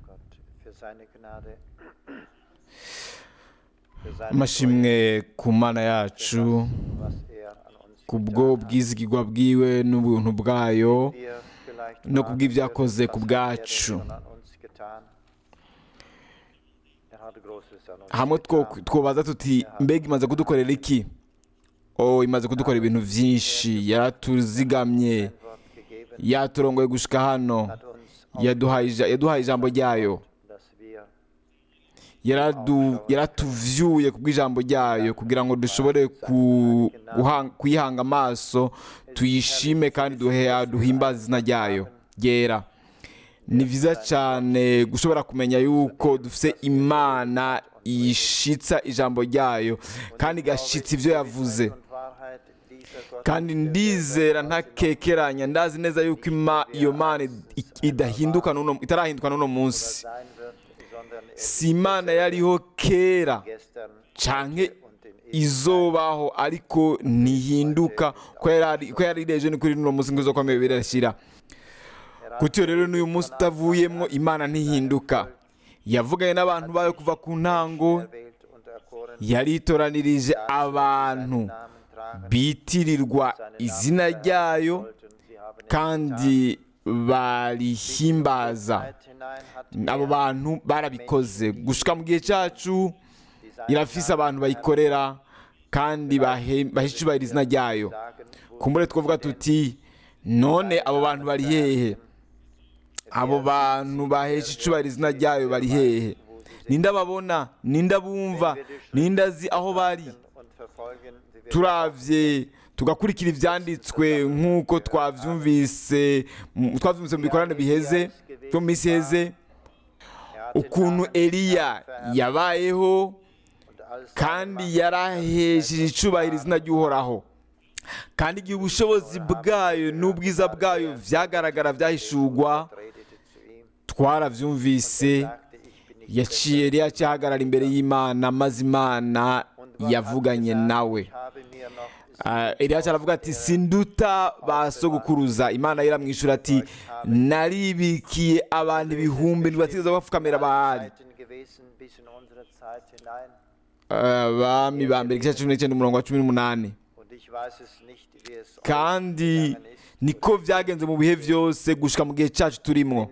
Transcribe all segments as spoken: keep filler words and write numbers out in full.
amashimwe ku mana yacu kubwo bwizigirwa bwiwe n'ubuntu bwayo no kubw'ibyo yakoze ku bwacu. hamwe twobaza tuti mbega imaze kudukorera iki? oh imaze kudukorera ibintu byinshi. yaratuzigamye, yaturongoye gushika hano, yaduhaye ijambo ryayo, yaratuvyuye kubw'ijambo ryayo kugira ngo dushobore kuyihanga amaso, tuyishime kandi duhimbaze izina ryayo ryera. ni vyiza cyane gushobora kumenya yuko dufise Imana yishitsa ijambo ryayo kandi igashitsa ivyo yavuze, kandi ndizera ntakekeranya, ndazi neza yuko iyo Mana idahinduka n'uno itarahinduka n'uno munsi. si Imana yariho kera canke izobaho, ariko ntihinduka ko yari ireje ni kuri n'uno munsi ngo izokomeye birashira. Kutyo rero n'uyu munsi utavuyemwo Imana ntihinduka. yavuganye n'abantu bayo kuva ku ntango, yaritoranirije abantu bitirirwa izina ryayo kandi barihimbaza. abo bantu barabikoze gushika mu gihe cyacu. irafise abantu bayikorera kandi bahishubahira izina ryayo. kumbure twavuga tuti none abo bantu bari hehe? abo bantu bahesha icubahira izina ryayo bari hehe? ninde ababona? ninde abumva? ninde azi aho bari? turavye tugakurikira ivyanditswe nk'uko twavyumvise twavyumvise mu bikorane biheze byo mu minsi iheze, ukuntu Eliya yabayeho kandi yarahesheje icubahiro izina ry'Uhoraho, kandi igihe ubushobozi bwayo n'ubwiza bwayo vyagaragara vyahishurwa, twaravyumvise. yaciye Eliya cyahagarara imbere y'Imana, maze Imana yavuganye nawe. Uh, Eliya aravuga ati sinduta basogukuruza. Imana iramwishura ati naribikiye abantu ibihumbi ntibatiza bapfukamira Bahali. abami ba mbere igice cumi n'icyenda umurongo wa cumi n'umunani. kandi niko vyagenze mu bihe vyose gushika mu gihe cyacu turimwo.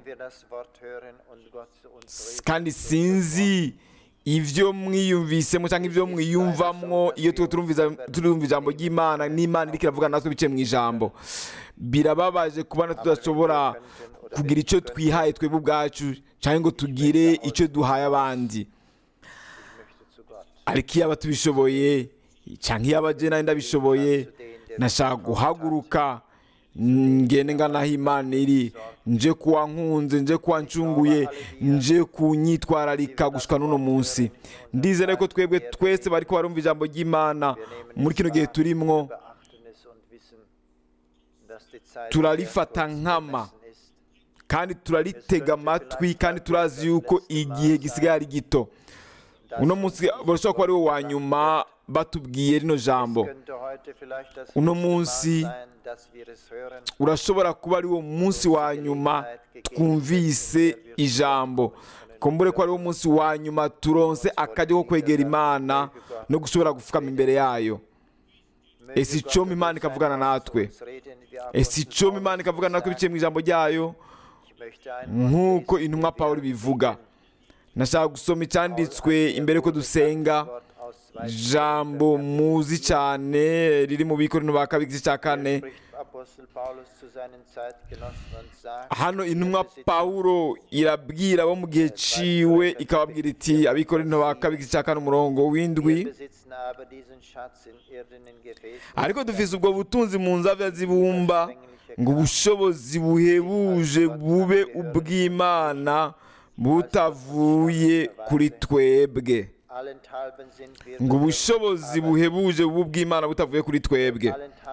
kandi sinzi ivyo mwiyumvisemo cyangwa ivyo mwiyumvamwo iyo turumviza turumva ijambo ry'Imana, n'Imana iriko iravuga natwe biciye mu ijambo. birababaje kubona tudashobora kugira icyo twihaye twebwe ubwacu cyangwa ngo tugire icyo duhaye abandi. ariko iyo aba tubishoboye cyangwa iyo aba je nari ndabishoboye, nashaka guhaguruka ngende ngana aho Imana iri, nje kuwa nkunze, nje kuwa ncunguye, nje kunyitwararika gushika n'uno munsi. ndizera ko twebwe twese bariko barumva ijambo ry'Imana muri kino gihe turimwo turarifata nkama kandi turaritega amatwi, kandi turazi yuko igihe gisigaye ari gito. uno munsi barashobora kuba ari wo wa nyuma batubwiye rino jambo. uno munsi urashobora kuba ari wo munsi wa nyuma twumvise ijambo. kumbure ko ari wo munsi wa nyuma turonse akajya ko kwegera Imana no gushobora gufukama imbere yayo. ese icyo Imana ikavugana natwe? ese icyo Imana ikavugana natwe biciye mu ijambo ryayo nk'uko intumwa Pawulo bivuga? nashaka gusoma icyanditswe imbere ko dusenga, jambo muzi cyane riri mu Bikorino ba kabiri igice cya kane. hano intumwa Pawulo irabwira abo mu gihe ciwe, ikababwira iti, Abikorino ba kabiri igice cya kane umurongo w'indwi, ariko dufise ubwo butunzi mu nzavya zibumba, ngo ubushobozi buhebuje bube ubw'Imana butavuye kuri twebwe. ngo ubushobozi buhebuje bw'Imana butavuye kuri twebwe.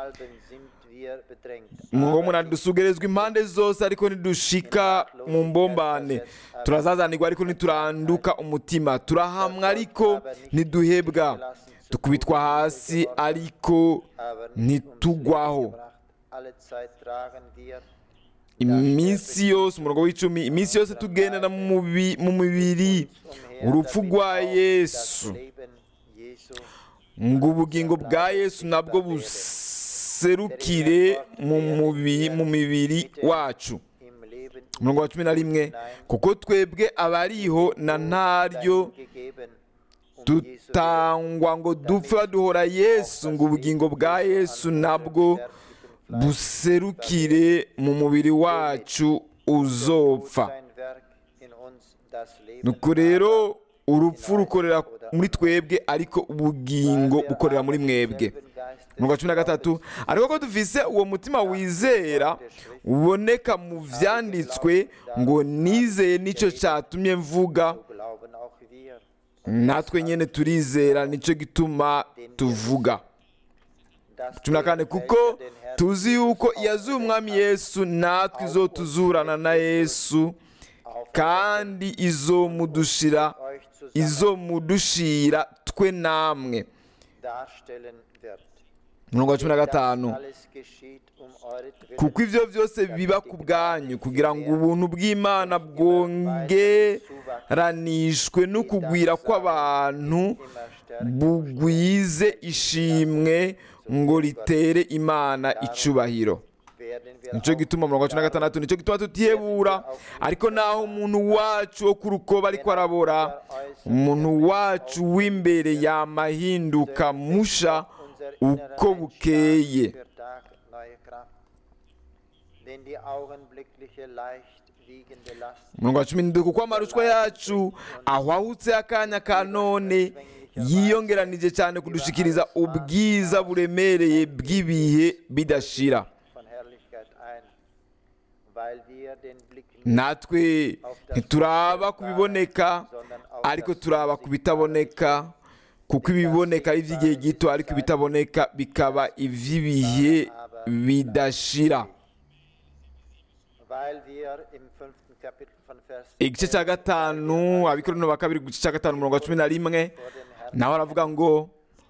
ngo munadusugerezwa impande zose, ariko nidushika mu mbombane. turazazanirwa ariko ntituranduka umutima. turahamwa ariko ntiduhebwa. tukubitwa hasi ariko ntitugwaho. iminsi yose, umurongo w'icumi, iminsi yose tugendera mu mubiri urupfu rwa Yesu, ngo ubugingo bwa Yesu nabwo buserukire mu mubiri mu mibiri wacu. Umurongo wa cumi na rimwe, kuko twebwe abariho na ntaryo dutangwa ngo dupfe baduhora Yesu, ngo ubugingo bwa Yesu nabwo buserukire mu mubiri wacu uzopfa. Nuko rero urupfu rukorera muri twebwe, ariko ubugingo bukorera muri mwebwe. Umurongo wa cumi na gatatu, ariko ko dufise uwo mutima wizera uboneka mu vyanditswe, ngo nizeye nicyo cyatumye mvuga, natwe nyene turizera nicyo gituma tuvuga. cumi na kane, kuko tuzi yuko yazuye umwami Yesu, natwe izotuzurana na Yesu, kandi izomudushira izomudushira twe namwe. Umurongo wa cumi na gatanu, kuko ivyo vyose biba ku bwanyu, kugira ngo ubuntu bw'Imana bwongeranishwe n'ukugwira kw'abantu bugwize ishimwe, ngo ritere Imana icubahiro. Nico gituma umurongo wa cumi na gatandatu, nico gituma tutihebura, ariko naho umuntu wacu wo ku rukoba ariko arabora, umuntu wacu w'imbere yamahinduka musha uko bukeye. Umurongo wa cumi n'indwi, kuko amarushwa yacu ahwahutse akanya ka none yiyongeranije cyane kudushikiriza ubwiza buremereye bw'ibihe bidashira. Natwe ntituraba kubiboneka, ariko turaba kubitaboneka, kuko ibiboneka ari iby'igihe gito, ariko ibitaboneka bikaba iby'ibihe bidashira. Igice cya gatanu, Abikorino ba kabiri igice cya gatanu umurongo wa cumi na rimwe, nawe aravuga ngo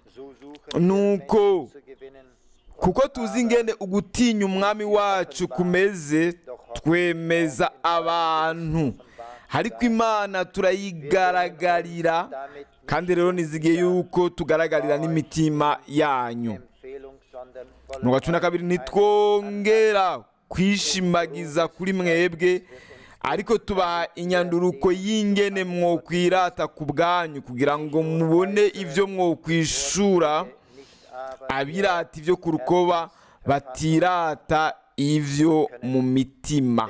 nuko kuko tuzi ingene ugutinya umwami wacu kumeze, twemeza abantu, ariko Imana turayigaragarira, kandi rero nizigiye yuko tugaragarira n'imitima yanyu. Umurongo wa cumi na kabiri, ntitwongera kwishimagiza kuri mwebwe, ariko tubaha inyanduruko y'ingene mwokwirata ku bwanyu, kugira ngo mubone ivyo mwokwishura abirata ivyo ku rukoba, batirata ivyo mu mitima.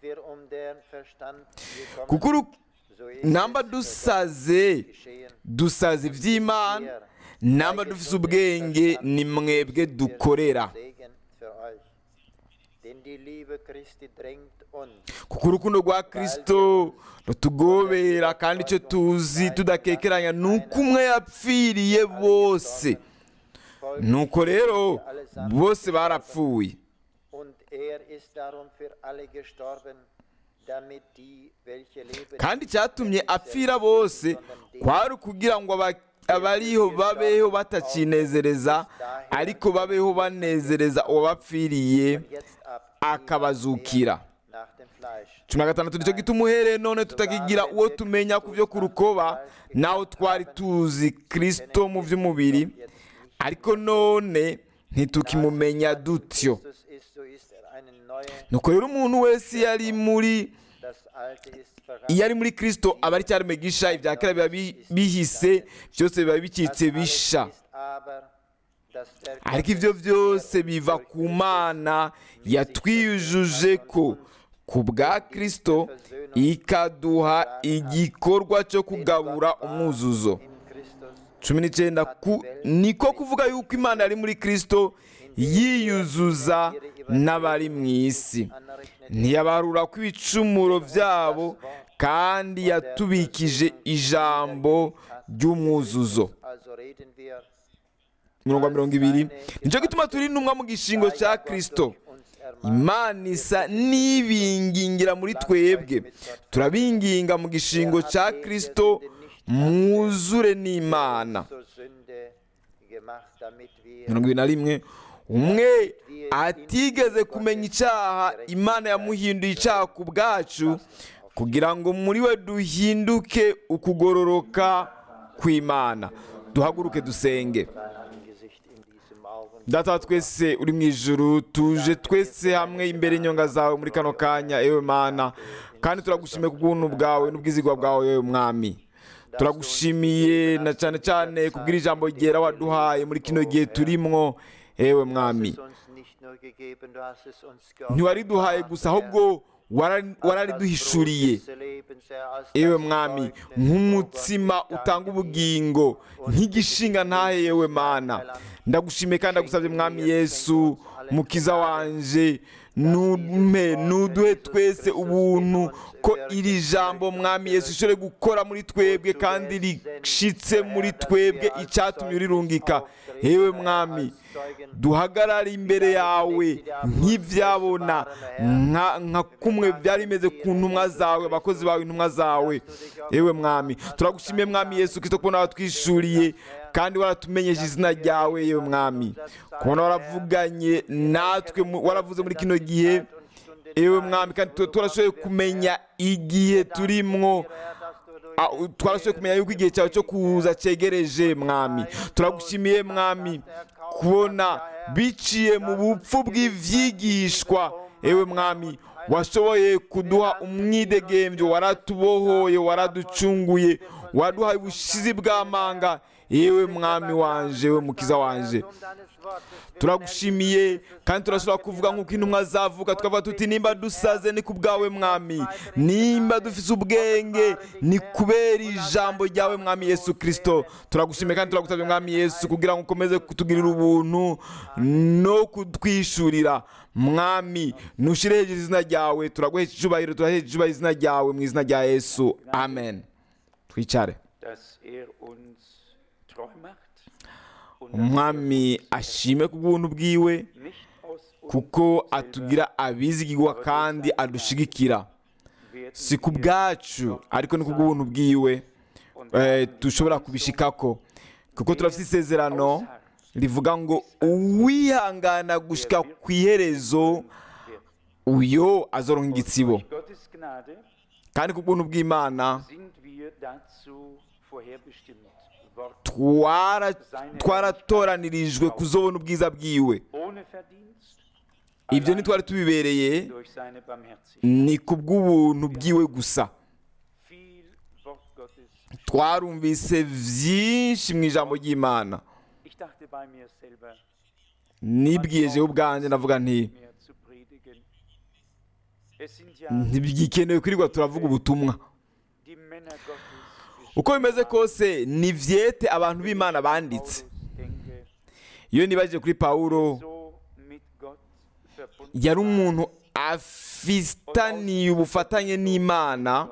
Kuko namba dusaze dusaze ivy'Imana, namba dufise ubwenge ni mwebwe dukorera. Kuko urukundo rwa Kristo rutugobera, kandi icyo tuzi tudakekeranya nuko umwe yapfiriye bose, nuko rero bose barapfuye. Kandi cyatumye apfira bose kwari kugira ngo abariho babeho batacinezereza, ariko babeho banezereza uwabapfiriye akabazukira. cumi na gatandatu, nicyo gituma uhereye none tutakigira uwo tumenya ku byo ku rukoba, naho twari tuzi Kristo mu by'umubiri, ariko none ntitukimumenya dutyo. Nuko rero umuntu wese yari muri iyo ari muri Kristo aba ari cyaremwe gisha, ibya kera biba bihise, byose biba bikitse bisha. Ariko ivyo byose biva ku Mana yatwiyujuje ko ku bwa Kristo, ikaduha igikorwa cyo kugabura umwuzuzo. cumi n'icyenda, niko kuvuga yuko Imana yari muri Kristo yiyuzuza n'abari mu isi, ntiyabarura ko ibicumuro byabo, kandi yatubikije ijambo ry'umwuzuzo. Mirongo mirongo ibiri, nicyo gituma turi intumwa mu gishingo cya Kristo. Imana isa n'ibingingira muri twebwe, turabinginga mu gishingo cya Kristo, mwuzure n'Imana. Mirongo ibiri na rimwe, umwe atigeze kumenya icyaha Imana yamuhinduye icyaha ku bwacu kugira ngo muri we duhinduke ukugororoka kw'Imana. Duhaguruke dusenge. Data wa twese uri mu ijuru, tuje twese hamwe imbere y'inyonga zawe muri kano kanya, ewe Mana, kandi turagushimiye ku bw'ubuntu bwawe n'ubwizigwa bwawe, ewe Mwami. Turagushimiye na cyane cyane kubwira ijambo ryera waduhaye muri kino gihe turimwo, ewe Mwami. Ntiwariduhaye gusa, ahubwo warariduhishuriye, ewe Mwami, nk'umutsima utanga ubugingo, nk'igishinga ntahe, yewe Mana. Ndagushimiye kandi ndagusabye Mwami Yesu, mukiza wanje, nume nuduhe twese ubuntu ko iri jambo Mwami Yesu ishobore gukora muri twebwe kandi rishitse muri twebwe icyatumye urirungika. Ewe Mwami, duhagarare imbere yawe nk'ibyabona, nka kumwe byari bimeze ku ntumwa zawe, abakozi bawe, intumwa zawe. Ewe Mwami, turagushimiye Mwami Yesu Kristo kubona watwishuriye kandi waratumenyeje izina ryawe, yewe Mwami, kubona waravuganye natwe, waravuze muri kino gihe, ewe Mwami, kandi turashoboye kumenya igihe turimwo, twarashoboye kumenya yuko igihe cyawe cyo kuza cyegereje. Mwami, turagushimiye Mwami kubona biciye mu bupfu bw'ivyigishwa, ewe Mwami, washoboye kuduha umwidegembyo, waratubohoye, waraducunguye, waduhaye ubushizi bw'amanga, yewe Mwami wanje, we mukiza wanje. Turagushimiye kandi turashobora kuvuga nk'uko intumwa zavuga, tukavuga tuti nimba dusaze ni ku bwawe Mwami, nimba dufise ubwenge ni kubera ijambo ryawe Mwami Yesu Kristo. Turagushimiye kandi turagusabye Mwami Yesu kugira ngo ukomeze kutugirira ubuntu no kutwishurira. Mwami, nushire hejuru izina ryawe, turaguhesha icubahiro, turahesha icubahiro izina ryawe mu izina rya Yesu, amen. Twicare. Umwami ashime ku bw'ubuntu bwiwe, kuko atugira abizigirwa kandi adushigikira. Si ku bwacu ariko ni ku bw'ubuntu bwiwe dushobora kubishikako, kuko turafite isezerano rivuga ngo uwihangana gushika ku iherezo uyo azoronka igitsibo. Kandi ku bw'ubuntu bw'Imana twaratoraniririjwe kuzobona ubwiza bwiwe. Ibyo ntitwari tubibereye, ni ku bw'ubuntu bwiwe gusa. Twarumvise byinshi mu ijambo ry'Imana. Nibwiye jewe ubwanjye ndavuga nti ntibikenewe kwirirwa turavuga ubutumwa. Uko bimeze kose ni vyete abantu b'Imana banditse. Iyo nibajije kuri Pawulo, yari umuntu afistaniye ubufatanye n'Imana,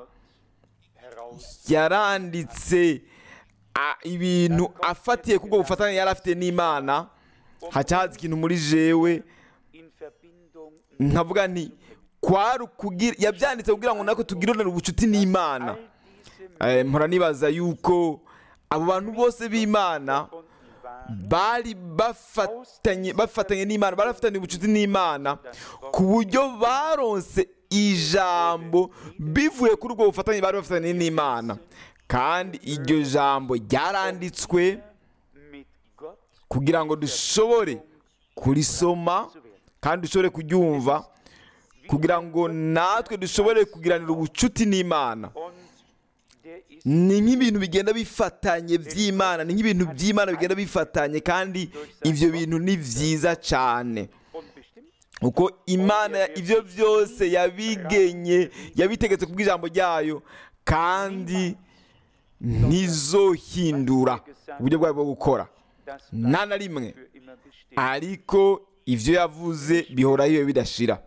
yaranditse ibintu afatiye kubwo bufatanye yari afite n'Imana. Hacaza ikintu muri jewe nkavuga nti kwari kugira, yabyanditse kugira ngo nako tugirane ubucuti n'Imana. Mpora nibaza yuko abo bantu bose b'Imana bari bafatanye bafatanye n'Imana, barafitanye ubucuti n'Imana, ku buryo baronse ijambo bivuye kuri ubwo bufatanye bari bafatanye n'Imana. Kandi iryo jambo ryaranditswe kugira ngo dushobore kurisoma kandi dushobore kuryumva, kugira ngo natwe dushobore kugiranira ubucuti n'Imana. Ni nk'ibintu bigenda bifatanye by'Imana, ni nk'ibintu by'Imana bigenda bifatanye, kandi ibyo bintu ni byiza cyane. Uko Imana ibyo byose yabigenye, yabitegetse ku bw'ijambo ryayo, kandi ntizohindura uburyo bwayo bwo gukora nta na rimwe. Ariko ibyo yavuze bihoraho iyo bidashira.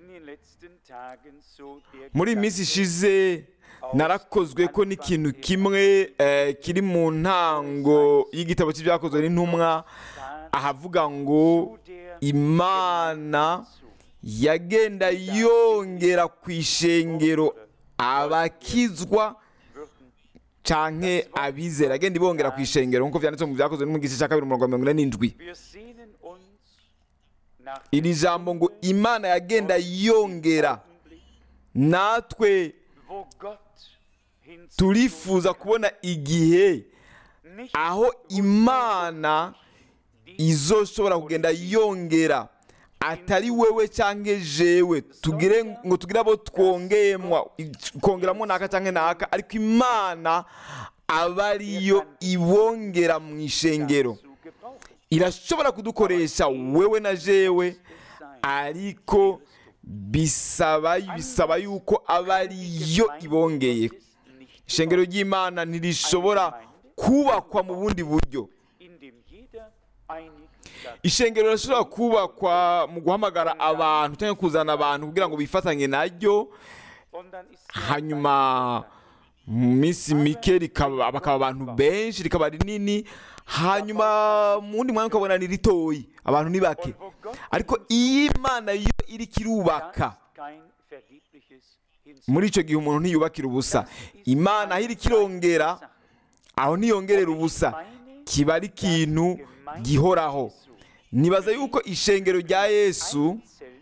Muri iyi minsi ishize narakozwe ko n'ikintu kimwe kiri mu ntango y'igitabo cy'ibyakozwe n'intumwa, ahavuga ngo Imana yagenda yongera ku ishengero abakizwa canke abizera, agenda ibongera ku ishengero nk'uko vyanditse mu byakozwe no mu gice cya kabiri umurongo wa mirongo ine n'indwi. iri jambo ngo imana yagenda yongera, natwe turifuza kubona igihe aho imana izoshobora kugenda yongera, atari wewe cyangwa jewe tugire ngo tugire abo twongeyemo kongeramo naka cyangwa naka, ariko imana aba ariyo ibongera mu ishengero. Irashobora kudukoresha wewe na jewe, ariko bisaba bisaba yuko aba ariyo ibongeye. Ishengero ry'Imana ntirishobora kubakwa mu bundi buryo. Ishengero rirashobora kubakwa mu guhamagara abantu cyangwa kuzana abantu kugira ngo bifatanye naryo, hanyuma mu minsi mike rikaba bakaba abantu benshi, rikaba rinini, hanyuma mu wundi mwanya ukabona ni ritoyi, abantu ni bake. Ariko iyi Imana yo iri kirubaka, muri icyo gihe umuntu ntiyubakira ubusa. Imana aho iri kirongera, aho ntiyongerera ubusa, kiba ari ikintu gihoraho. Nibaza yuko ishengero rya Yesu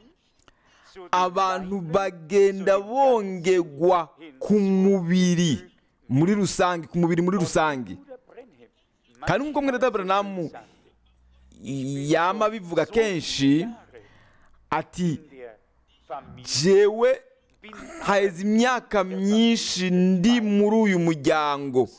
abantu bagenda bongerwa ku mubiri muri rusange, ku mubiri muri rusange. Kandi nk'uko mwene Branham yama bivuga kenshi ati, jewe haheze imyaka myinshi ndi muri uyu muryango,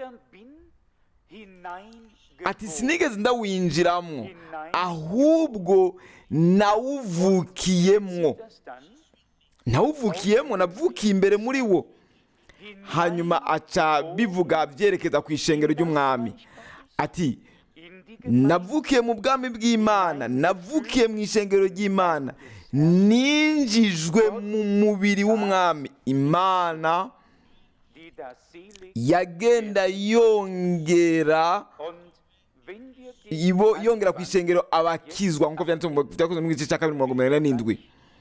ati sinigeze ndawinjiramo, ahubwo nawuvukiyemwo nawuvukiyemwo navukiye imbere muri wo. Hanyuma aca bivuga byerekeza ku ishengero ry'umwami, ati navukiye mu bwami bw'Imana, navukiye mu ishengero ry'Imana, ninjijwe mu mubiri w'umwami. Imana yagenda yongera ibo yongera ku ishengero abakizwa, nk'uko byakozwe mu gice cya kabiri mirongo inani n'indwi.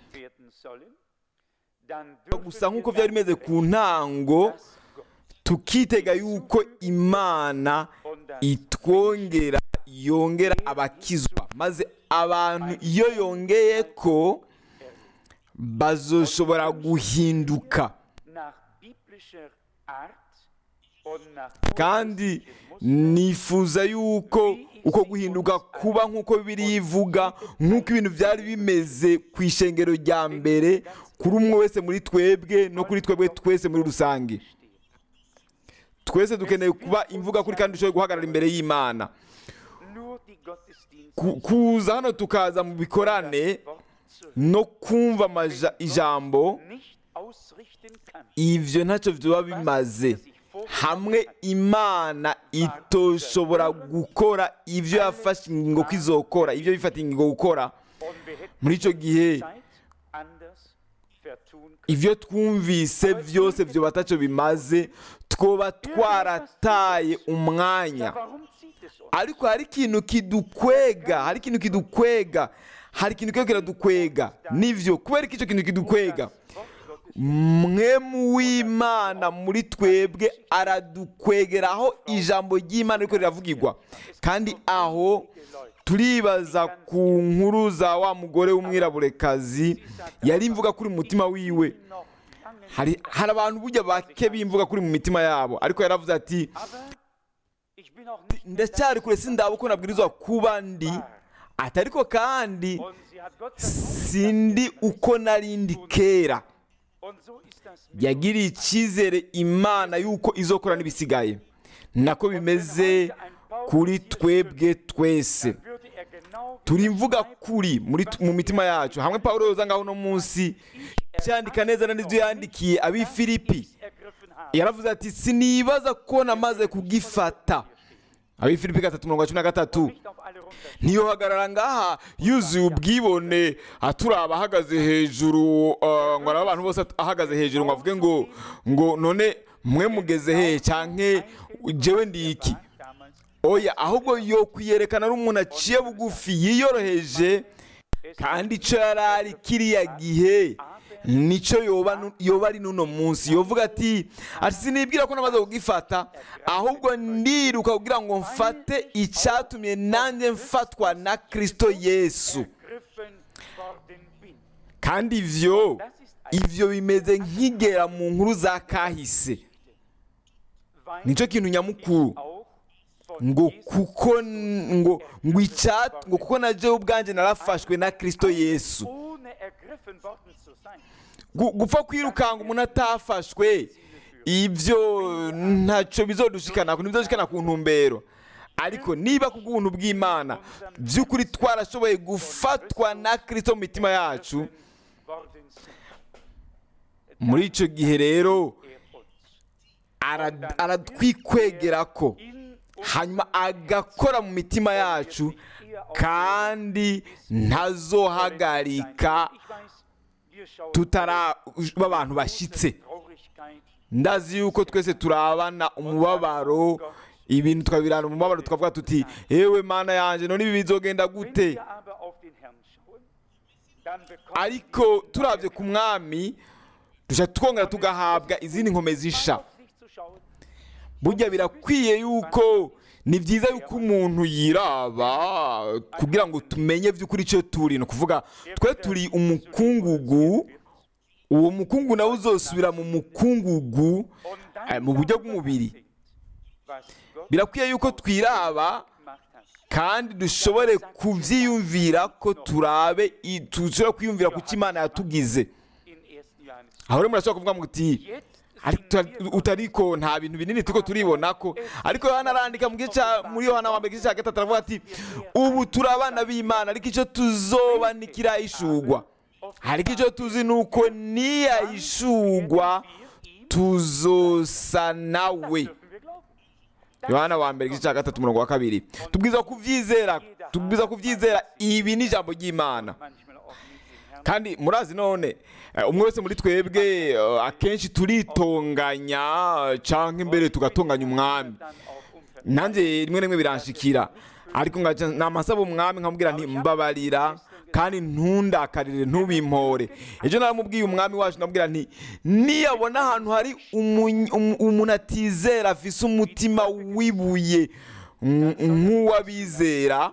Gusa nk'uko byari bimeze ku ntango, tukitega yuko Imana itwongera, yongera abakizwa, maze abantu iyo yongeye ko bazoshobora guhinduka. Kandi nifuza yuko uko guhinduka kuba nk'uko Bibiliya ivuga, nk'uko ibintu byari bimeze ku ishengero rya mbere, kuri umwe wese muri twebwe no kuri twebwe twese muri rusange. Twese dukeneye kuba imvuga kuri kandi dushobora guhagarara imbere y'Imana. Kuza hano tukaza mu bikorane no kumva ijambo, ivyo ntacyo vyoba bimaze hamwe Imana itoshobora gukora ivyo yafashe ingingo ko izokora, ivyo bifata ingingo gukora. Muri icyo gihe ivyo twumvise vyose vyo batacyo bimaze, twoba twarataye umwanya. Ariko hari ikintu kidukwega, hari ikintu kidukwega, hari ikintu kiyo kiradukwega. Nivyo kubera ko icyo kintu kidukwega, mwemu w'Imana muri twebwe aradukwegera aho ijambo ry'Imana riko riravugirwa. Kandi aho turibaza ku nkuru za wa mugore w'umwiraburekazi yari imvuga kuri mu mutima wiwe. Hari hari abantu burya bake bimvuga kuri mu mitima yabo, ariko yaravuze ati, ndacyari kure sindaba uko nabwirizwa kuba ndi, atariko kandi sindi uko narindi kera. Yagiriye icyizere Imana yuko izokora n'ibisigaye. Nako bimeze kuri twebwe twese, turi mvuga kuri mu mitima yacu. Hamwe Pawulo yoza ngaho no munsi cyandika neza n'ibyo yandikiye abi Filipi, yaravuze ati, sinibaza ko namaze kugifata. Abi Filipi gatatu mirongo cumi na gatatu. Niyo hagarara ngaha yuzuye ubwibone, aturaba ahagaze hejuru, ngo araba abantu bose ahagaze hejuru, ngo avuge ngo ngo none mwe mugeze he canke jewe ndi iki. Oya, ahubwo yo kwiyerekana ari umuntu aciye bugufi, yiyoroheje, kandi ico yarari kiriya gihe nico yoba yoba ari nuno munsi. Yovuga ati, ati sinibwira ko namaze kugifata, ahubwo ndiruka kugira ngo mfate icyatumye nanjye mfatwa na Kristo Yesu. kandi ivyo ivyo bimeze nk'igera mu nkuru za kahise. Nico kintu nyamukuru ngo kuko ngo ngo ichat ngo kuko naje ubwanje narafashwe na Kristo Yesu. Gupfa kwirukanga umuntu atafashwe ivyo ntaco bizodushikana ku bizodushikana ku ntumbero, ariko niba ku bw'ubuntu bw'Imana by'ukuri twarashoboye gufatwa na Kristo mu mitima yacu, muri ico gihe rero aratwikwegera ko hanyuma agakora mu mitima yacu kandi ntazohagarika tutaraba abantu bashitse. Ndazi yuko twese turabana umubabaro, ibintu tukabirana umubabaro tukavuga tuti ewe Mana yanje none ibi bizogenda gute, ariko turavye ku mwami duca twongera tugahabwa izindi nkomezi nsha. Burya birakwiye yuko ni byiza yuko umuntu yiraba kugira ngo tumenye by'ukuri icyo turi, no kuvuga twe turi umukungugu, uwo mukungu nawe uzosubira mu mukungugu mu buryo bw'umubiri. Birakwiye yuko twiraba kandi dushobore kuvyiyumvira ko turabe dushobora kwiyumvira ku Imana yatugize. Aho rero murashobora kuvuga muti utariko nta bintu binini tuko turibona ko, ariko Yohana arandika muri Yohana wa mbere igice cya gatatu aravuga ati ubu turabana b'Imana, ariko icyo tuzoba nikirahishurwa, ariko icyo tuzi nuko niyahishurwa tuzosa nawe. Yohana wa mbere igice cya gatatu umurongo wa kabiri. Tubwiza kuvyizera, tubwiza kuvyizera ibi ni ijambo ry'Imana. Kandi murazi none umwe wese muri twebwe akenshi turitonganya canke imbere tugatonganya umwami. Nanje rimwe rimwe biranshikira, ariko namasaba umwami nkamubwira nti mbabarira kandi ntundakarire ntubimpore. Ejo naramubwiye umwami wacu nabwira nti niyabona ahantu hari umuntu atizera afise umutima wibuye nk'uwabizera,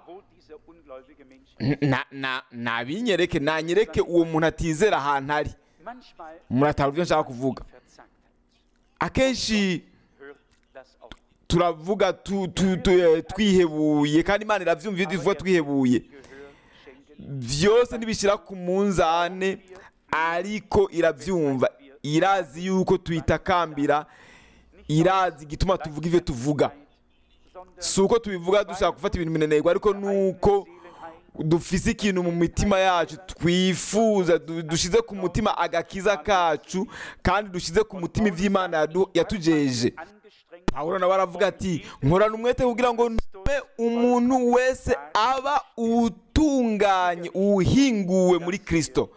nabinyereke nanyereke uwo muntu atizera ahantu ari. Muratahura ibyo nshaka kuvuga. Akenshi turavuga twihebuye kandi Imana iravyumva iyo tuvuga twihebuye. Vyose ntibishira ku munzane, ariko iravyumva, irazi yuko tuyitakambira, irazi igituma tuvuga ivyo tuvuga. Si uko tubivuga dushaka gufata ibintu binenerwa, ariko nuko dufise ikintu mu mitima yacu twifuza, dushize ku mutima agakiza kacu kandi dushize ku mutima ivy'Imana yatujeje. Pawulo nawe aravuga ati nkorana umwete kugira ngo ntume umuntu wese aba utunganye uhinguwe muri Kristo.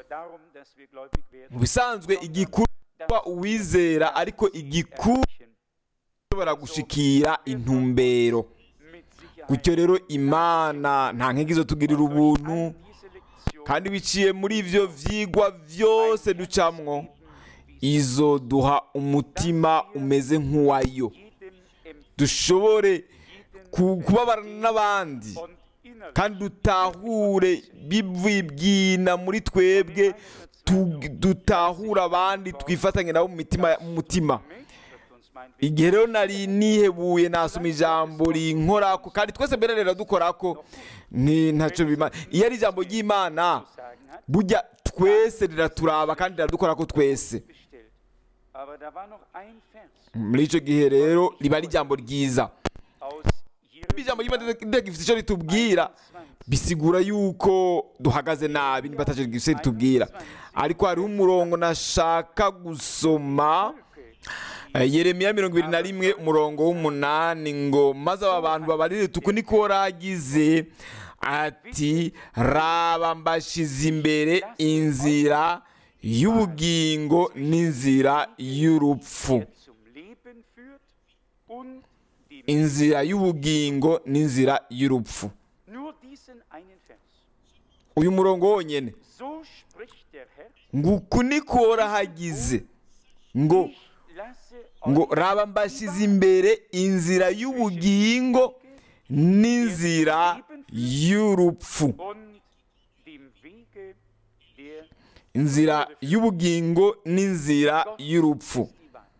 Mu bisanzwe igikuru uwizera, ariko igikuru ushobora gushikira intumbero. Gutyo rero Imana nta nkege izotugirira ubuntu, kandi biciye muri ivyo vyigwa vyose ducamwo izoduha umutima umeze nk'uwayo, dushobore kubabarana n'abandi kandi dutahure bivibwina muri twebwe, dutahure abandi twifatanye nabo mu mutima. Igihe rero nari nihebuye nasoma ijambo rinkorako, kandi twese mbere rero dukorako ni ntacyo bimana. Iyo ari ijambo ry'Imana burya twese riraturaba kandi riradukorako twese. Muri icyo gihe rero riba ari ijambo ryiza. Ijambo ry'Imana gifite icyo ritubwira, bisigura yuko duhagaze nabi niba atacyo gifite ritubwira. Ariko hariho umurongo nashaka gusoma, Yeremiya mirongo ibiri na rimwe umurongo w'umunani, ngo maze aba bantu babarire tuku niko waragize ati raba mbashize imbere inzira y'ubugingo n'inzira y'urupfu. Inzira y'ubugingo n'inzira y'urupfu. Uyu murongo wonyene ngo uku niko warahagize, ngo ngo raba mbashize imbere inzira y'ubugingo n'inzira y'urupfu. inzira y'ubugingo n'inzira y'urupfu.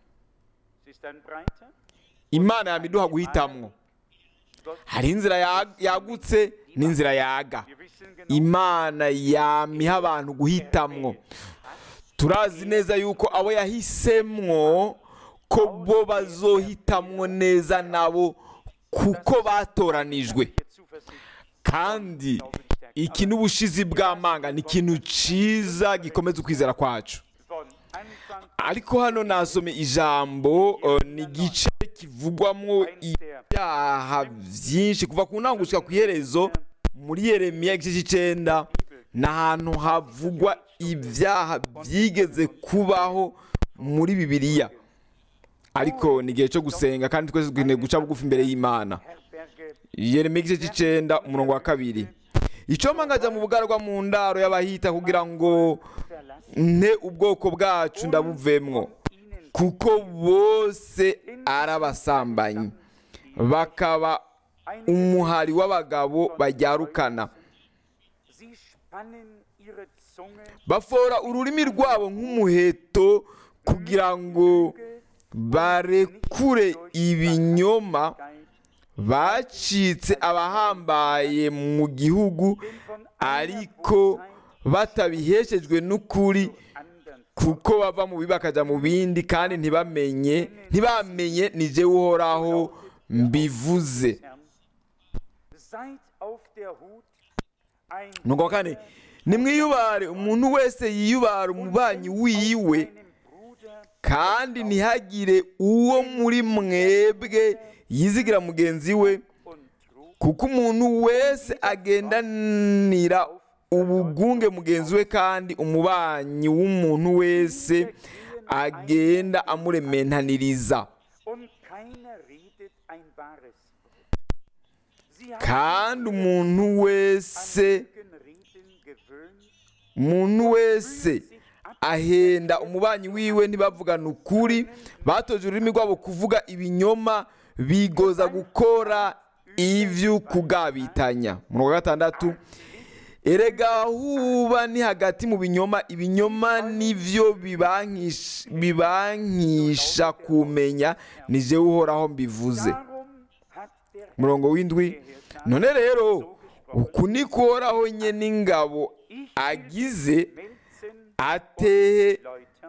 Imana yamiduha guhitamwo. Hari inzira yagutse n'inzira yaga. Imana yamiha abantu guhitamwo. Turazi neza yuko abo yahisemwo ko bo bazohitamwo neza nabo kuko batoranijwe. Kandi iki n'ubushizi bw'amanga ni ikintu ciza gikomeza ukwizera kwacu. Ariko hano nasome ijambo uh, ni igice kivugwamwo ibyaha byinshi kuva ku ntango gushika ku iherezo. Muri Yeremiya igice c'icenda n'ahantu havugwa ibyaha byigeze kubaho muri Bibiliya. Ariko ni igihe cyo gusenga kandi twese dukeneye guca bugufi imbere y'Imana. Yeremiya igice c'icenda umurongo wa kabiri. Ico mangaja mu bugarwa mu ndaro y'abahita kugira ngo nte ubwoko bwacu ndabuvemwo, kuko bose arabasambanyi bakaba umuhari w'abagabo bajyarukana. Bafora ururimi rwabo nk'umuheto kugira ngo barekure ibinyoma. Bacitse abahambaye mu gihugu ariko batabiheshejwe n'ukuri, kuko bava mu bibi bakaja mu bindi kandi ntibamenye ntibamenye ni jewe Uhoraho mbivuze. Nuko kane nimwiyubare, umuntu wese yiyubara umubanyi wiwe, kandi ntihagire uwo muri mwebwe yizigira mugenzi we, kuko umuntu wese agendanira ubugunge mugenzi we, kandi umubanyi w'umuntu wese agenda amurementaniriza. Kandi umuntu wese umuntu wese ahenda umubanyi wiwe, ntibavugana ukuri, batoje ururimi rwabo kuvuga ibinyoma, bigoza gukora ivyo kugabitanya. Murongo gatandatu, erega huba ni hagati mu binyoma, ibinyoma nivyo bibankisha bibankisha kumenya ni jewe Uhoraho mbivuze. Murongo w'indwi, none rero uku niko Uhoraho nyene ingabo agize atehe,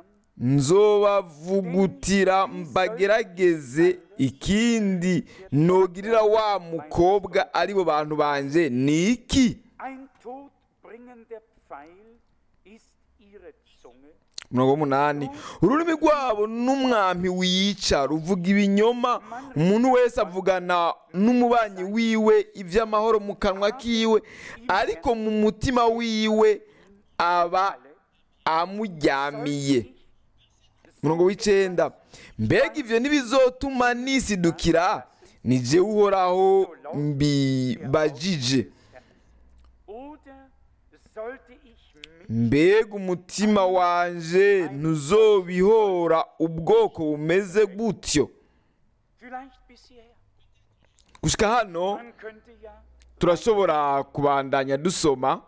nzobavugutira mbagerageze, ikindi nogirira wa mukobwa aribo bantu banje niki? Murongo w'umunani, ururimi rwabo n'umwami wica ruvuga ibinyoma, umuntu wese avugana n'umubanyi wiwe ivy'amahoro mu kanwa kiwe, ariko mu mutima wiwe aba amuryamiye. Murongo w'icenda, mbega ivyo ntibizotuma nisidukira, ni jewe Uhoraho mbibajije. Mbega umutima wanje ntuzobihora ubwoko bumeze gutyo? Gushika hano turashobora kubandanya dusoma.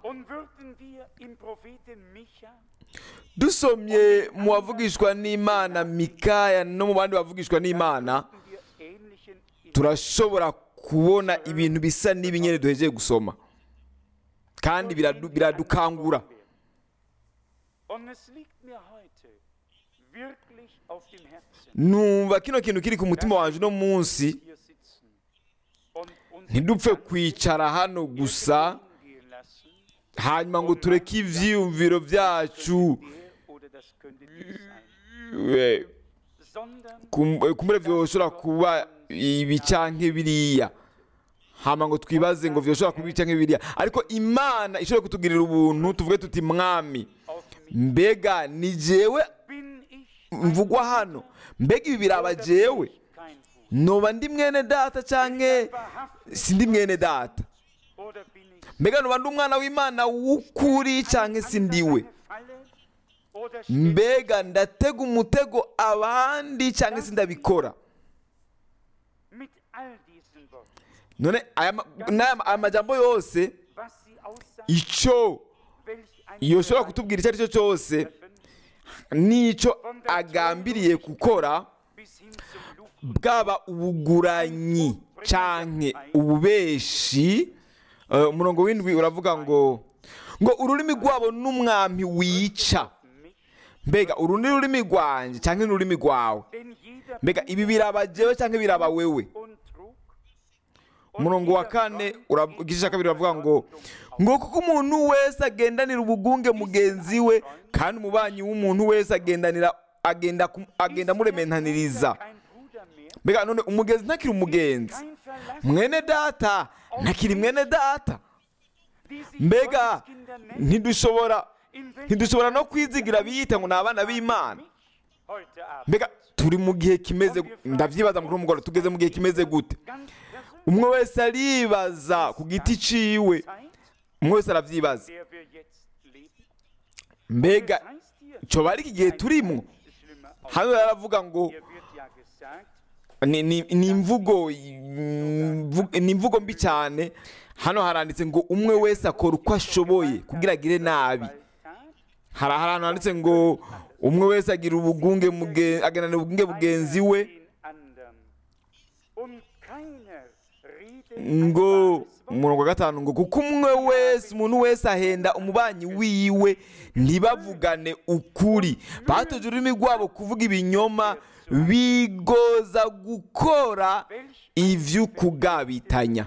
Dusomye mu bavugishwa n'Imana Mikaya no mu bandi bavugishwa n'Imana, turashobora kubona ibintu bisa n'ibinyene duhejeje gusoma, kandi biradukangura. Numva kino kintu kiri ku mutima wanje no munsi, ntidupfe kwicara hano gusa hanyuma ngo tureke ivyiyumviro vyacu kumure vyoshobora kuba ibi canke biriya, hama ngo twibaze ngo vyoshobora kuba ibi canke biriya. Ariko Imana ishobora kutugirira ubuntu, tuvuge tuti mwami, mbega ni jewe mvugwa hano? Mbega ibi biraba jewe? Noba ndi mwene data canke sindi mwene data? Mbega noba ndi umwana w'Imana w'ukuri canke sindiwe? Mbega ndatega umutego abandi canke sindabikora? None aya majambo yose ico yoshobora kutubwira icyo ari cyo cyose n'icyo agambiriye gukora, bwaba ubuguranyi canke ububeshi. Umurongo w'indwi uravuga ngo ngo ururimi rwabo n'umwami wica. Mbega uru ni ururimi rwanjye cyangwa ni ururimi rwawe? Mbega ibi biraba jewe cyangwa biraba wewe? Umurongo wa kane igice cya kabiri uravuga ngo ngo kuko umuntu wese agendanira ubugunge mugenzi we, kandi umubanyi w'umuntu wese agendanira agenda agenda murementaniriza. Mbega none umugenzi ntakiri umugenzi, mwene data ntakiri mwene data. Mbega ntidushobora ntidushobora no kwizigira biyita ngo ni abana b'Imana. Mbega turi mu gihe kimeze, ndavyibaza muri umugoroba tugeze mu gihe kimeze gute? Umwe wese aribaza ku giti ciwe, umwe wese aravyibaza. Mbega cyo bari iki gihe turimo? Hano yaravuga ngo ni ni ni imvugo ni imvugo mbi cyane. Hano haranditse ngo umwe wese akora uko ashoboye kugira agire nabi. Hari ahantu handitse ngo umwe wese agira ubugunge aganana ubugunge bugenzi we, ngo umurongo wa gatanu ngo kuko umwe wese umuntu wese ahenda umubanyi wiwe ntibavugane ukuri, batoje ururimi rwabo kuvuga ibinyoma, bigoza gukora ivy'ukugabitanya.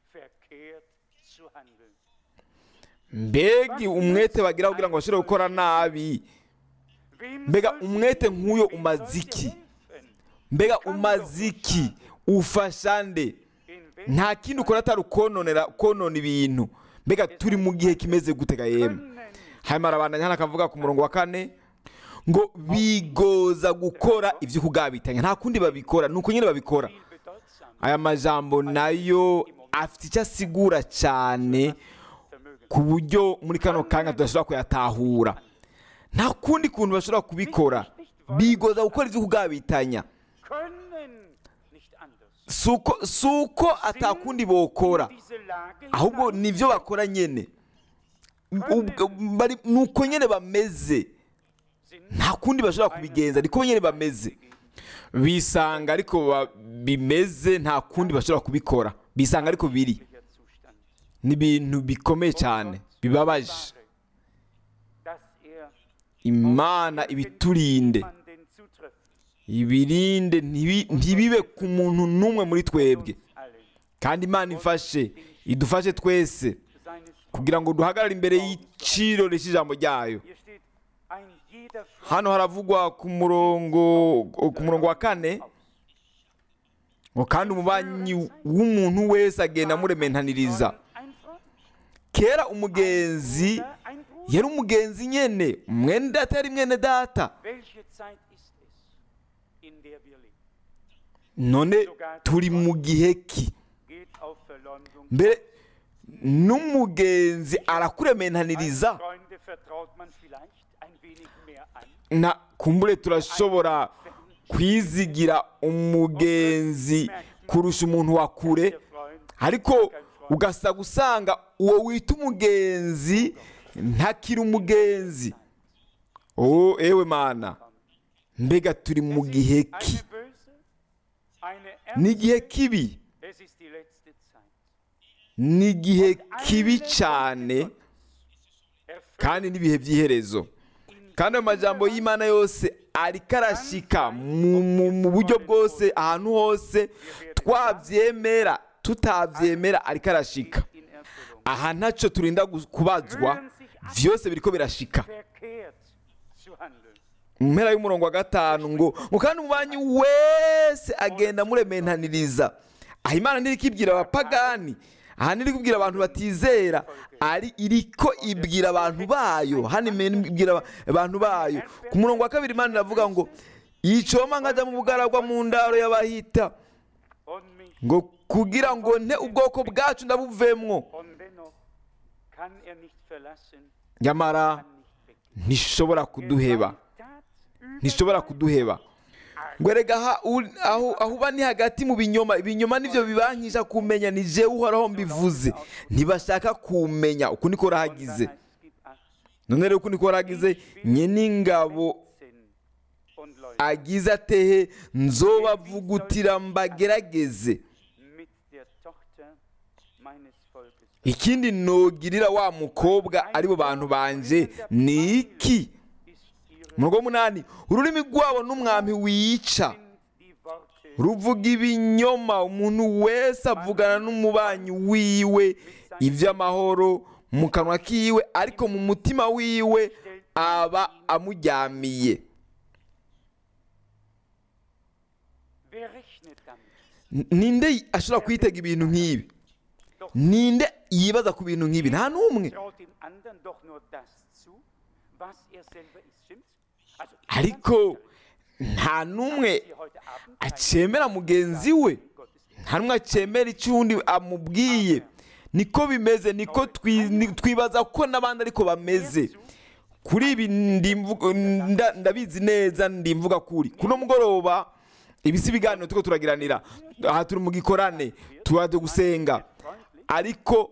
Mbega umwete bagira kugira ngo bashobore gukora nabi. Mbega umwete nk'uyo umaziki? Mbega umaziki ufasha nde? Nta kindi ukora atari ukononera konona ibintu. Mbega turi mu gihe kimeze gutega yemwe. Hanyuma arabandanya hano akavuga ku murongo wa kane ngo bigoza gukora ivyo kugabitanya. Nta kundi babikora, nuko nyine babikora. Aya majambo nayo afite icyo asigura cyane ku buryo muri kano kanya tudashobora kuyatahura. Nta kundi kuntu bashobora kubikora, bigoza gukora ivyo kugabitanya. Suko suko atakundi bokora, ahubwo nivyo bakora nyene, bari nuko nyene bameze. Nta kundi bashobora kubigenza, niko nyene bameze. Bisanga ariko bimeze, nta kundi bashobora kubikora. Bisanga ariko biri. Ni ibintu bikomeye cyane, bibabaje. Imana ibiturinde, ibirinde ntibibe ku muntu n'umwe muri twebwe. Kandi Imana ifashe, idufashe twese kugira ngo duhagarare imbere y'iciro cy'ijambo ryayo. Hano haravugwa ku murongo ku murongo wa kane ngo kandi umubanyi w'umuntu wese agenda murementaniriza. Kera umugenzi yari umugenzi nyene, mwene data yari mwene data. None turi mu gihe ki? Mbere n'umugenzi arakurementaniriza? Na kumbure turashobora kwizigira umugenzi kurusha umuntu wa kure, ariko ugasa gusanga uwo wita umugenzi ntakiri umugenzi. Oh ewe Mana, mbega turi mu gihe ki? Ni igihe kibi, ni igihe kibi cyane, kandi n'ibihe by'iherezo. Kandi amajambo y'Imana yose ariko arashika mu buryo bwose, ahantu hose, twabyemera tutabyemera ariko arashika. Aha ntacyo turinda kubazwa, byose biriko birashika. Mu mpera y'umurongo wa gatanu ngo ngo kandi umubanyi wese agenda murementaniriza. Aha Imana ntiriko ibwira abapagani, aha ntiriko ibwira abantu batizera, ari iriko ibwira abantu bayo. Hano ibwira abantu bayo. Ku murongo wa kabiri Imana iravuga ngo yicoma nkajya mu bugaragwa mu ndaro y'abahita, ngo kugira ngo nte ubwoko bwacu ndabuvemwo. Nyamara ntishobora kuduheba, ntishobora kuduheba. Ngo erega aho aho uba ni hagati mu binyoma. Ibinyoma nivyo bibankisha kumenya ni jewe uhoraho mbivuze. Ntibashaka kumenya, uku niko rahagize. none rero uko niko ragize nyen'ingabo agize atehe nzobavugutira mbagerageze. Ikindi nogirira wa mukobwa aribo bantu banje ni iki? Murongo w'umunani, ururimi rwabo n'umwami wica, ruvuga ibinyoma, umuntu wese avugana n'umubanyi wiwe iby'amahoro mu kanwa kiwe, ariko mu mutima wiwe aba amujyamiye. Ninde ashobora kwitega ibintu nk'ibi? Ninde yibaza ku bintu nk'ibi? Nta n'umwe. Ariko nta n'umwe acemera mugenzi we, nta n'umwe acemera icyo undi amubwiye. Niko bimeze, niko twibaza ko n'abandi ariko bameze. Kuri ibi ndabizi neza, ndimvuga kuri kuno mugoroba. Ibi si ibiganiro tuko turagiranira, aha turi mu gikorane, turaje gusenga, ariko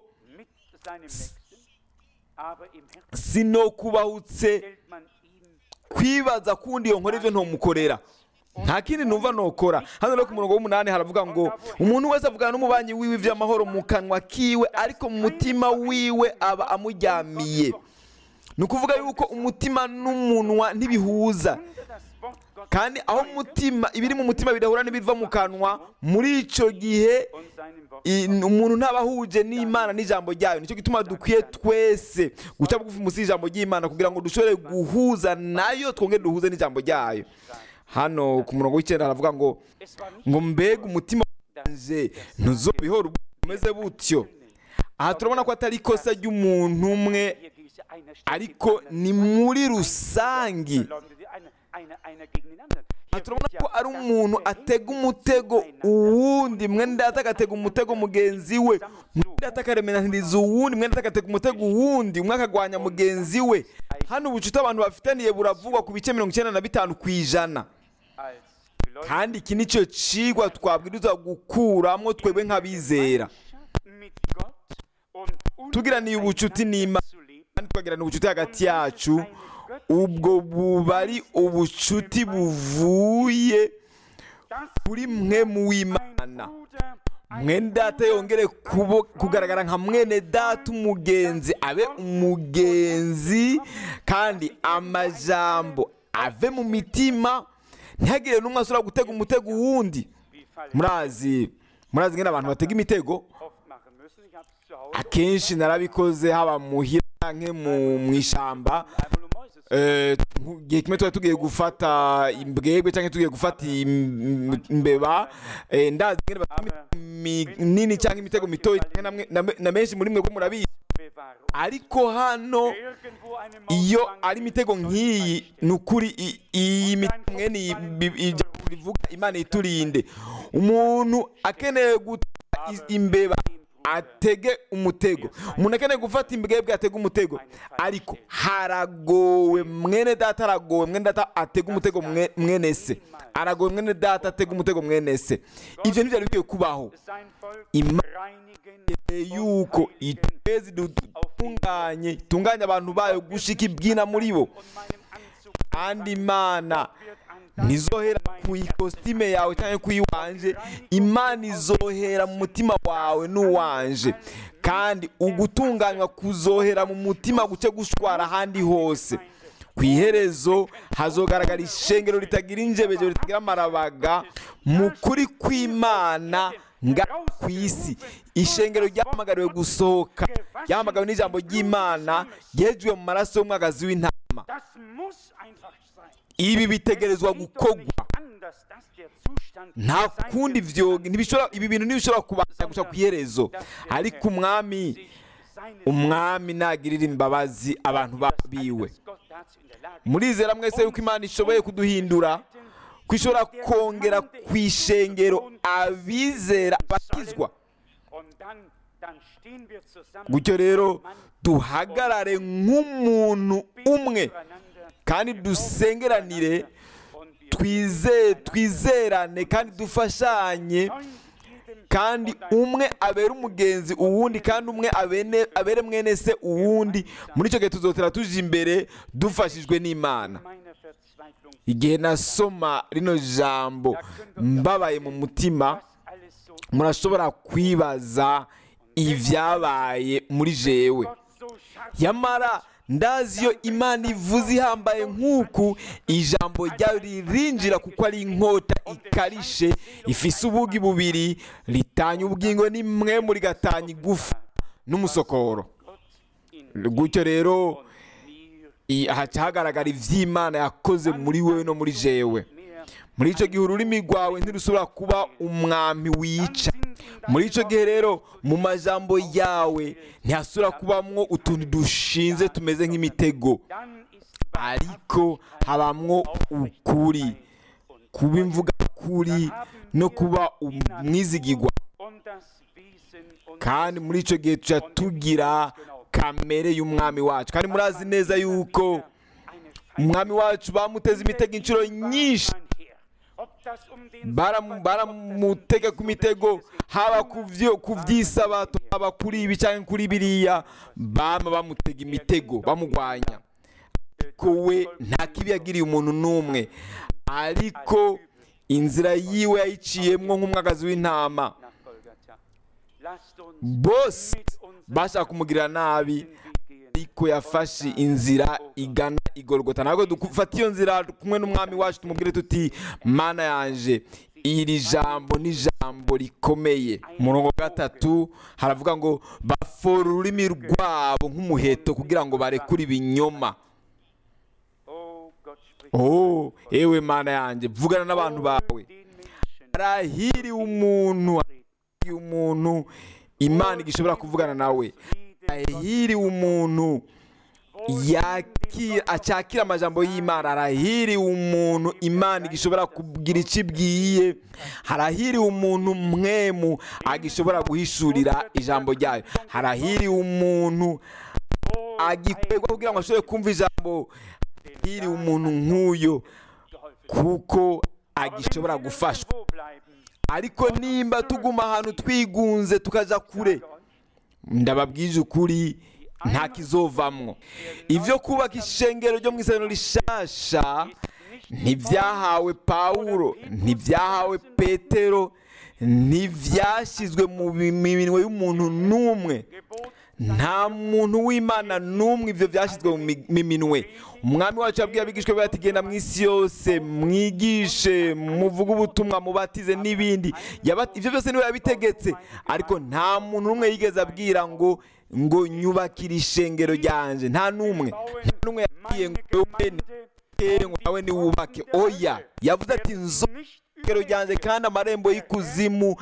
sino kubahutse kwibaza kundi iyo nkora ivyo ntomukorera. Nta kindi numva nokora. Hano rero ku murongo w'umunani haravuga ngo umuntu wese avugana n'umubanyi wiwe ivy'amahoro mu kanwa kiwe, ariko mu mutima wiwe aba amujyamiye. Ni ukuvuga yuko umutima n'umunwa ntibihuza, kandi aho umutima ibiri mu mutima bidahura n'ibiva mu kanwa, muri ico gihe umuntu ntabahuje n'Imana n'ijambo ryayo. Nicyo gituma dukwiye twese guca bugufi munsi y'ijambo ry'Imana kugira ngo dushobore guhuza nayo, twongere duhuze n'ijambo ryayo. Hano ku murongo w'icyenda haravuga ngo ngo mbega umutima wanje ntuzobihora umeze butyo. Aha turabona ko atari ikosa ry'umuntu umwe, ariko ni muri rusangi. Turabona ko ari umuntu atega umutego uwundi, mwene data agatega umutego mugenzi we, mwene data akaremenaniriza uwundi, mwene data agatega umutego uwundi, umwe akagwanya mugenzi we. Hano ubucuti abantu bafitaniye buravugwa ku bice mirongo icyenda na bitanu ku ijana, kandi iki nicyo cigwa twabwirizwa gukuramwo twebwe nk'abizera. Tugiraniye ubucuti n'Imana kandi twagirana ubucuti hagati yacu, ubwo buba ari ubucuti buvuye kuri mwe mu w'Imana. Mwene data yongere kugaragara nka mwene data umugenzi, abe umugenzi, kandi amajambo ave mu mitima, ntihagire n'umwe asubira gutega umutego wundi. Murazi murazi ngene abantu batega imitego. Akenshi narabikoze, haba muhira nke mu ishamba. Gihe kimwe tuba tugiye gufata imbwebwe cyangwa tugiye gufata imbeba, ndazi nini cyangwa imitego mitoya na menshi muri mwe ko murabizi. Ariko hano iyo ari imitego nk'iyi, ni ukuri iyi mitego mwene bivuga Imana iturinde. Umuntu akeneye gutega imbeba atege umutego, umuntu akeneye gufata imbwebwe atega umutego, ariko haragowe mwene data, haragowe mwene data atega umutego mwene se, haragowe mwene data atega umutego mwene se. Ivyo nivyo bigiye kubaho. Imana yuko itezi dutunganye tunganya abantu bayo gushika ibwina muri bo, kandi Imana ntizohera ku ikositime yawe cyangwa ku iwanje. Imana izohera mu mutima wawe n'uwanje, kandi ugutunganywa kuzohera mu mutima guce gushwara ahandi hose. Ku iherezo hazogaragara ishengero ritagira injebejero, ritagira amarabaga, mu kuri kw'Imana nga ku isi. Ishengero ryahamagariwe gusohoka, ryahamagariwe n'ijambo ry'Imana, ryejwe mu maraso y'umwagazi w'intama. Ibi bitegerezwa gukogwa, nta kundi vyo ntibishobora, ibi bintu ntibishobora kubasha guca ku iherezo. Ariko umwami umwami nagirira imbabazi abantu babiwe. Murizera mwese yuko Imana ishoboye kuduhindura, ko ishobora kongera ku ishengero abizera bakizwa. Gutyo rero duhagarare nk'umuntu umwe, kandi dusengeranire, twize twizerane kandi dufashanye, kandi umwe abere umugenzi uwundi kandi umwe abene- abere mwene se uwundi. Muri icyo gihe tuzotera tuje imbere dufashijwe n'Imana. Igihe nasoma rino jambo mbabaye mu mutima, murashobora kwibaza ibyabaye muri jewe. Yamara ndazi iyo Imana ivuze ihambaye nk'uku, ijambo ryayo ririnjira kuko ari inkota ikarishe ifise ubugi bubiri, ritanya ubugingo nimwe muri gatanya igufa n'umusokoro. Gutyo rero i- haca hagaragara ivy'Imana yakoze muri wewe no muri jewe. Muri icyo gihe ururimi rwawe ntirusubira kuba umwami wica. Muri icyo gihe rero mu majambo yawe ntihasubira kubamwo utuntu dushinze tumeze nk'imitego, ariko habamwo ukuri, kuba imvuga kuri no kuba umwizigirwa. Kandi muri icyo gihe tuca tugira kamere y'umwami wacu. Kandi murazi neza yuko umwami wacu bamuteze imitego inshuro nyinshi, Baram- baramutega ku mitego, haba ku vyo- ku vy'isabato, haba kuri ibi cyangwa kuri biriya, bama bamutega imitego bamugwanya. Ariko we nta kibi yagiriye umuntu n'umwe, ariko inzira yiwe yayiciyemwo nk'umwagazi w'intama. Bose bashaka kumugirira nabi, ariko yafashe inzira igana i Golgota. Ntabwo dufata iyo nzira kumwe n'umwami wacu tumubwire tuti, Mana yanje, iri jambo ni jambo rikomeye. Umurongo wa gatatu haravuga ngo bafora ururimi rwabo nk'umuheto kugira ngo barekure ibinyoma. Oh, ewe Mana yanje, vugana n'abantu bawe. Arahiriwe umuntu, arahiriwe umuntu Imana igishobora kuvugana nawe. Arahiriwe umuntu yakira acakira amajambo y'Imana. Arahiriwe umuntu Imana igishobora kugira icyo ibwiye. Harahiriwe umuntu mwemu agishobora guhishurira ijambo ryayo. Harahiriwe umuntu agikwegwa kugira ngo ashobore kumva ijambo. Harahiriwe umuntu nk'uyo kuko agishobora gufashwa. Ariko nimba tuguma ahantu twigunze tukaja kure, ndababwije ukuri nta kizovamwo. Ivyo kubaka ishengero ryo mu isezerano rishasha ntibyahawe Pawulo, ntibyahawe Petero, ntibyashyizwe mu minwe y'umuntu n'umwe. Nta muntu w'Imana n'umwe ivyo byashyizwe mu minwe. Umwami wacu yabwiye abigishwa be ati, genda mu isi yose mwigishe, muvuge ubutumwa, mubatize n'ibindi. Yaba- ivyo byose niwe yabitegetse, ariko nta muntu n'umwe yigeze abwira ngo ngo nyubakire ishengero ryanje. Nta n'umwe, nta n'umwe yabwiye ngo wewe ni- ngo nawe niwubake. Oya, yavuze ati nzo ishengero ryanje kandi amarembo y'ikuzimu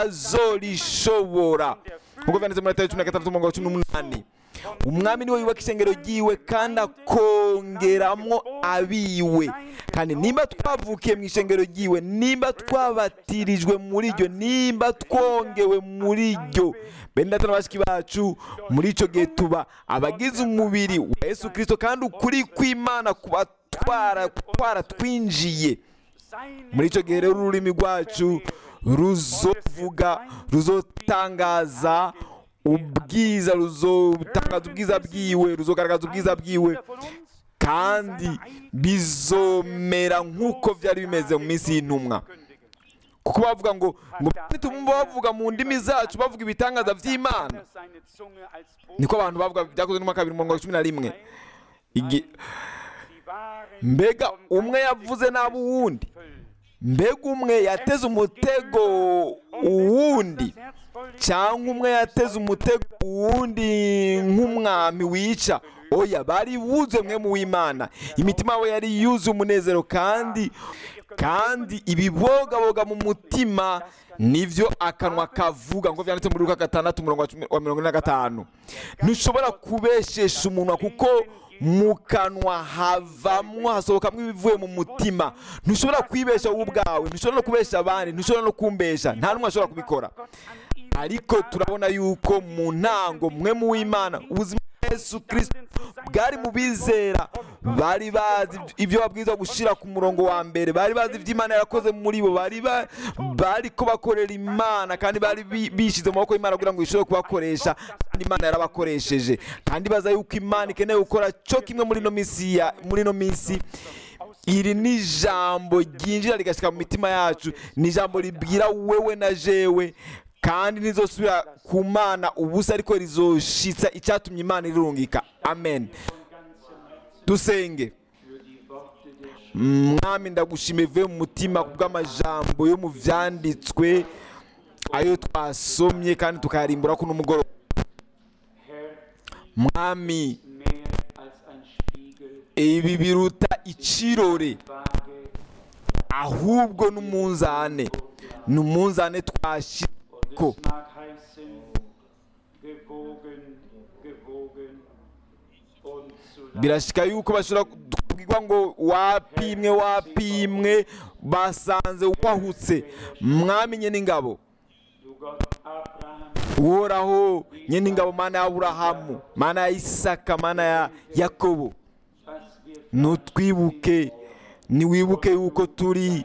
ntazorishobora. Nk'uko vyanditse muri Matayo cumi na gatandatu umurongo wa cumi n'umunani. Umwami niwe yubaka ishengero ryiwe kandi akongeramwo abiwe. Kandi nimba twavukiye mu ishengero ryiwe, nimba twabatirijwe muri ryo, nimba twongewe muri ryo, bene data na bashiki bacu, muri ico gihe tuba abagize umubiri wa Yesu Kristo, kandi ukuri kw'Imana kuba twara twara twinjiye. Muri ico gihe rero ururimi rwacu ruzovuga, ruzotangaza ubwiza, ruzotangaza ubwiza bwiwe, ruzogaragaza ubwiza bwiwe, kandi bizomera nk'uko byari bimeze mu minsi y'intumwa. Kuko bavuga ngo ngo nitumva bavuga mu ndimi zacu bavuga ibitangaza by'Imana, niko abantu bavuga. Byakozwe n'umwaka wa bibiri mirongo cumi na rimwe. Igi- mbega umwe yavuze nabi uwundi, mbega umwe yateze umutego uwundi, cyangwa umwe yateze umutego uwundi nk'umwami wica. Oya, bari buzuye mwe mu w'Imana, imitima yabo yari yuzuye umunezero, kandi kandi ibibogaboga mu mutima nivyo akanwa kavuga, ngo vyanditse muri Luka gatandatu umurongo wa cumi- wa mirongo ine na gatanu. Ntushobora kubeshesha umunwa, kuko mu kanwa havamwo hasohokamwo ibivuye mu mutima. Ntushobora kwibesha wowe ubwawe, ntushobora no kubesha abandi, ntushobora no kumbesha, nta n'umwe ashobora kubikora. Ariko turabona yuko mu ntango mwe mu w'Imana ubuzima yesu kirisito bwari mu bizera. Bari bazi ibyo babwirizwa gushyira ku murongo wa mbere, bari bazi ibyo Imana yarakoze muri bo, bari bari ko bakorera Imana kandi bari bishyize mu maboko y'Imana kugira ngo ishobore kubakoresha, kandi Imana yarabakoresheje. Kandi baza yuko Imana ikeneye gukora cyo kimwe muri ino minsi muri ino minsi. Iri ni ijambo ryinjira rigashyika mu mitima yacu, ni ijambo ribwira wewe na jewe, kandi ntizosubira ku Mana ubusa, ariko rizoshitsa icyatumye Imana irungika. Amen. Dusenge. Mwami, ndagushimiye vuye mu mutima kubw'amajambo yo mu vyanditswe, ayo twasomye kandi tukayarimbura ko n'umugoroba. Mwami, ibi biruta icirore, ahubwo n'umunzane, n'umunzane twashiko. Birashika yuko bashobora kubwirwa ngo wapimwe wapimwe basanze wahutse. Mwami nyene ingabo, uhoraho nyene ingabo, Mana ya Aburahamu, Mana ya Isaka, Mana ya Yakobo, nutwibuke, niwibuke yuko turi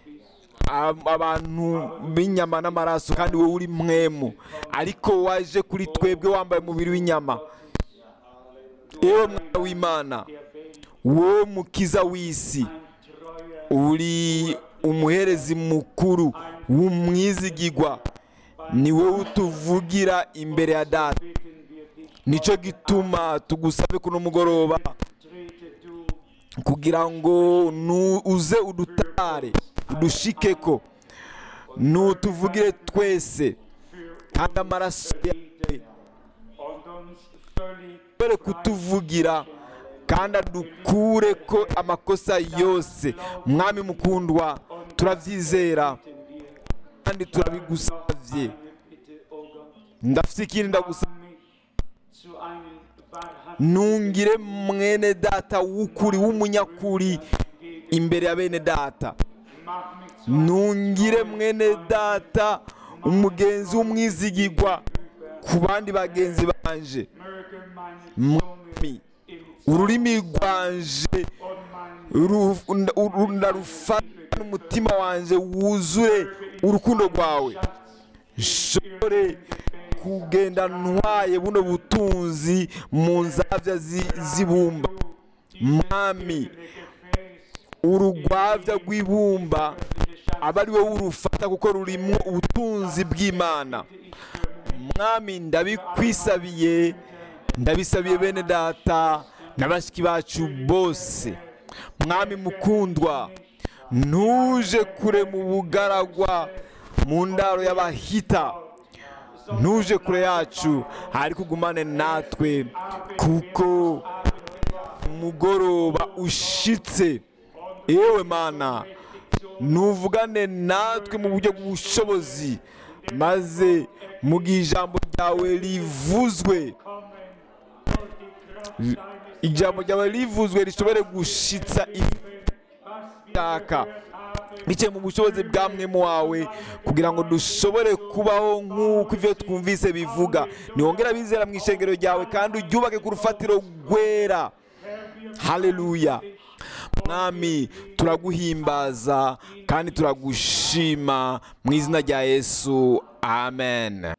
abantu b'inyama n'amaraso, kandi wowe uri mwemu, ariko waje kuri twebwe wambaye umubiri w'inyama. Ewe Mwana w'Imana, wowe mukiza w'isi, uri umuherezi mukuru w'umwizigirwa, ni wowe utuvugira imbere ya Data. Nico gituma tugusabe kuno mugoroba kugira ngo uze udutare, udushikeko, nutuvugire twese, kandi amaraso yawe bere kutuvugira kandi adukure ko amakosa yose. Mwami mukundwa, turavyizera kandi turabigusavye. Ndafite ikindi ndagusaba, nungire mwene data w'ukuri w'umunyakuri imbere ya bene data. Nungire mwene data umugenzi w'umwizigirwa ku bandi bagenzi banje. Mwami, ururimi rwanje ndarufata n'umutima wanje wuzure urukundo rwawe, shobore kugenda ntwaye buno butunzi mu nzavya z'ibumba. Mwami, urugwavya rw'ibumba aba ari wowe urufata, kuko rurimwo ubutunzi bw'Imana. Mwami, ndabikwisabiye, ndabisabiye bene data n'abashiki bacu bose. Mwami mukundwa, ntuje kure mu bugaragwa, mu ndaro y'abahita, ntuje kure yacu, ariko ugumane natwe, kuko umugoroba ushitse. Ewe Mana, nuvugane natwe mu buryo bw'ubushobozi, maze mu gihe ijambo ryawe rivuzwe, ijambo ryawe rivuzwe rishobore gushitsa ibishaka biciye mu bushobozi bwa mwemu wawe, kugira ngo dushobore kubaho nk'uko ivyo twumvise bivuga. Niwongera bizera mu ishengero ryawe, kandi uryubake ku rufatiro rwera. Haleluya. Mwami, turaguhimbaza kandi turagushima mu izina rya Yesu. Amen.